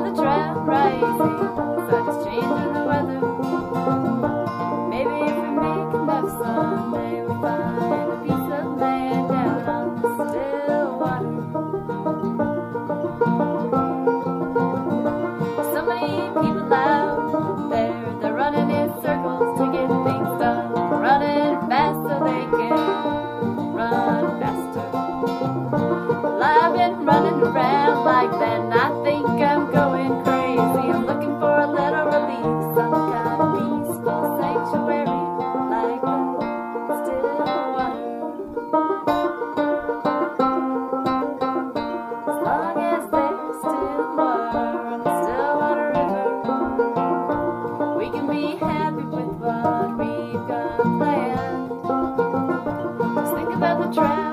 the drought rising, sun is changing the weather. Maybe if we make enough someday, we'll find a piece of land out on the still water. So many people out there, they're running in circles to get things done, running fast so they can run faster. Well, I've been running around like that, and I think I'm going crazy. I'm looking for a little relief, some kind of peaceful sanctuary, like the still water. As long as there's still water on the Stillwater River, we can be happy with what we've got planned. Just think about the drought